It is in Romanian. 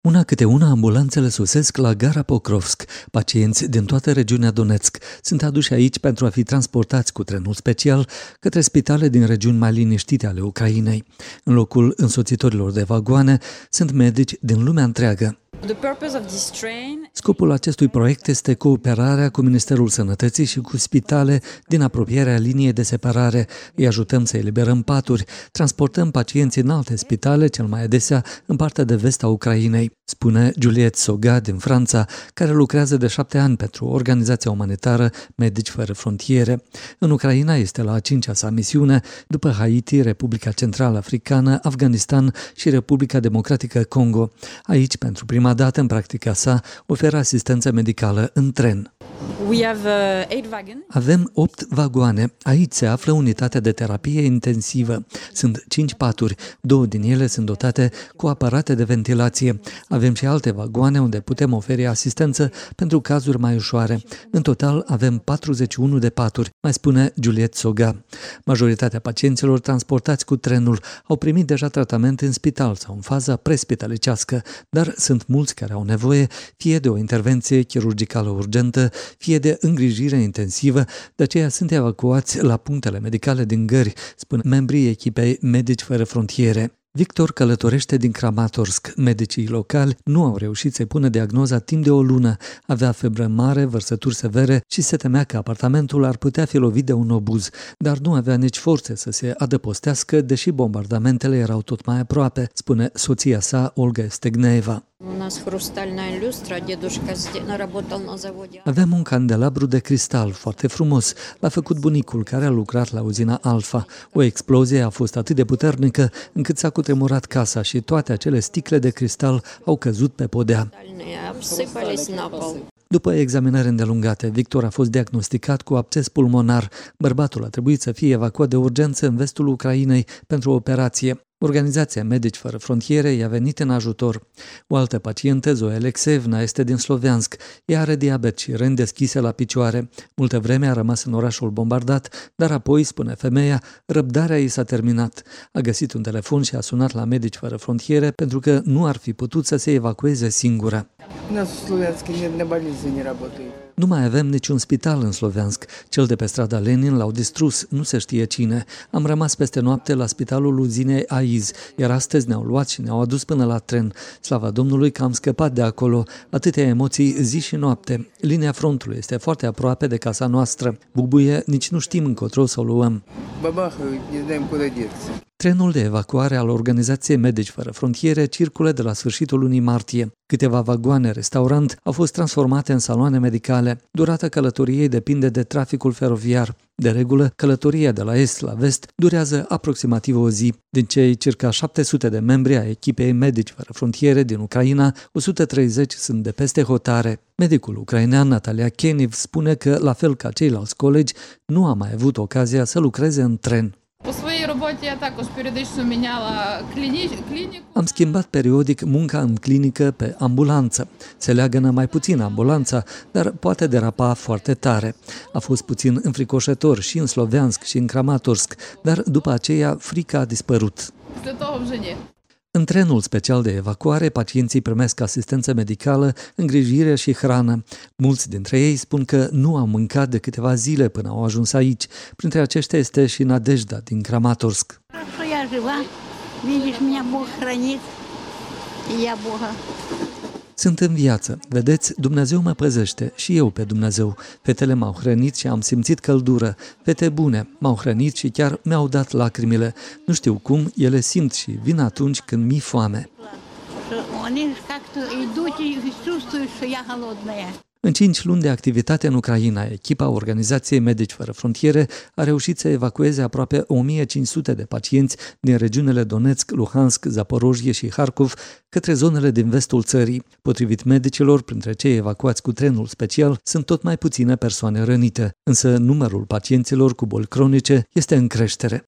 Una câte una, ambulanțele sosesc la gara Pokrovsk. Pacienți din toată regiunea Donetsk sunt aduși aici pentru a fi transportați cu trenul special către spitale din regiuni mai liniștite ale Ucrainei. În locul însoțitorilor de vagoane sunt medici din lumea întreagă. Scopul acestui proiect este cooperarea cu Ministerul Sănătății și cu spitale din apropierea liniei de separare. Îi ajutăm să eliberăm paturi, transportăm pacienții în alte spitale, cel mai adesea în partea de vest a Ucrainei, spune Juliette Soga din Franța, care lucrează de 7 ani pentru organizația umanitară Medici Fără Frontiere. În Ucraina este la a 5-a sa misiune, după Haiti, Republica Central Africană, Afganistan și Republica Democratică Congo. Aici, pentru prima dată în practica sa, oferă asistență medicală în tren. Avem 8 vagoane. Aici se află unitatea de terapie intensivă. Sunt 5 paturi. 2 din ele sunt dotate cu aparate de ventilație. Avem și alte vagoane unde putem oferi asistență pentru cazuri mai ușoare. În total avem 41 de paturi, mai spune Juliette Soga. Majoritatea pacienților transportați cu trenul au primit deja tratament în spital sau în faza prespitalicească, dar sunt mulți care au nevoie fie de o intervenție chirurgicală urgentă, fie de îngrijire intensivă, de aceea sunt evacuați la punctele medicale din gări, spun membrii echipei Medici Fără Frontiere. Victor călătorește din Kramatorsk. Medicii locali nu au reușit să-i pună diagnoza timp de o lună. Avea febră mare, vărsături severe și se temea că apartamentul ar putea fi lovit de un obuz, dar nu avea nici forțe să se adăpostească, deși bombardamentele erau tot mai aproape, spune soția sa, Olga Stegneeva. Aveam un candelabru de cristal foarte frumos. L-a făcut bunicul care a lucrat la uzina Alfa. O explozie a fost atât de puternică încât s-a cutremurat casa și toate acele sticle de cristal au căzut pe podea. După examinări îndelungate, Victor a fost diagnosticat cu absces pulmonar. Bărbatul a trebuit să fie evacuat de urgență în vestul Ucrainei pentru o operație. Organizația Medici Fără Frontiere i-a venit în ajutor. O altă pacientă, Zoe Alexeevna, este din Sloviansk. Ea are diabet și răni deschise la picioare. Multă vreme a rămas în orașul bombardat, dar apoi, spune femeia, răbdarea ei s-a terminat. A găsit un telefon și a sunat la Medici Fără Frontiere pentru că nu ar fi putut să se evacueze singură. Nu mai avem niciun spital în Sloviansk. Cel de pe strada Lenin l-au distrus, nu se știe cine. Am rămas peste noapte la spitalul uzinei Aiz, iar astăzi ne-au luat și ne-au adus până la tren. Slava Domnului că am scăpat de acolo. Atâtea emoții zi și noapte. Linia frontului este foarte aproape de casa noastră. Bubuie, nici nu știm încotro să o luăm. Trenul de evacuare al organizației Medici Fără Frontiere circulă de la sfârșitul lunii martie. Câteva vagoane restaurant au fost transformate în saloane medicale. Durata călătoriei depinde de traficul feroviar. De regulă, călătoria de la est la vest durează aproximativ o zi. Din cei circa 700 de membri ai echipei Medici Fără Frontiere din Ucraina, 130 sunt de peste hotare. Medicul ucrainean Natalia Keniv spune că, la fel ca ceilalți colegi, nu a mai avut ocazia să lucreze în tren. Am schimbat periodic munca în clinică pe ambulanță. Se leagănă mai puțin ambulanța, dar poate derapa foarte tare. A fost puțin înfricoșător și în Sloviansk și în Kramatorsk, dar după aceea frica a dispărut. În trenul special de evacuare, pacienții primesc asistență medicală, îngrijire și hrană. Mulți dintre ei spun că nu au mâncat de câteva zile până au ajuns aici. Printre aceștia este și Nadejda din Kramatorsk. Sunt în viață. Vedeți, Dumnezeu mă păzește și eu pe Dumnezeu. Fetele m-au hrănit și am simțit căldură. Fete bune, m-au hrănit și chiar mi-au dat lacrimile. Nu știu cum, ele simt și vin atunci când mi-e foame. În 5 luni de activitate în Ucraina, echipa Organizației Medici Fără Frontiere a reușit să evacueze aproape 1500 de pacienți din regiunile Donetsk, Luhansk, Zaporojie și Harkov către zonele din vestul țării. Potrivit medicilor, printre cei evacuați cu trenul special, sunt tot mai puține persoane rănite, însă numărul pacienților cu boli cronice este în creștere.